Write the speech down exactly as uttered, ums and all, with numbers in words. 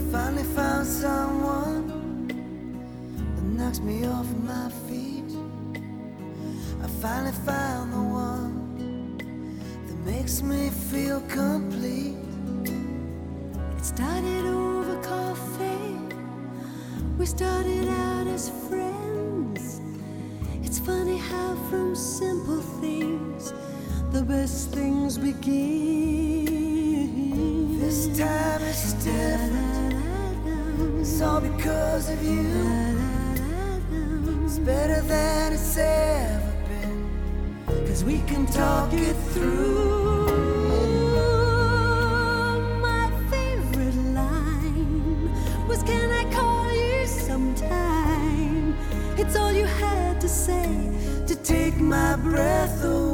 finally found someone that knocks me off my feet. I finally found the one that makes me feel complete. It started over coffee. We started out as friends. It's funny how from simple things the best things begin. This time it's different. It's all because of you. It's better than it's ever been, 'cause we can talk it through. My favorite line was, "Can I call you sometime?" It's all you had to say To take my breath away.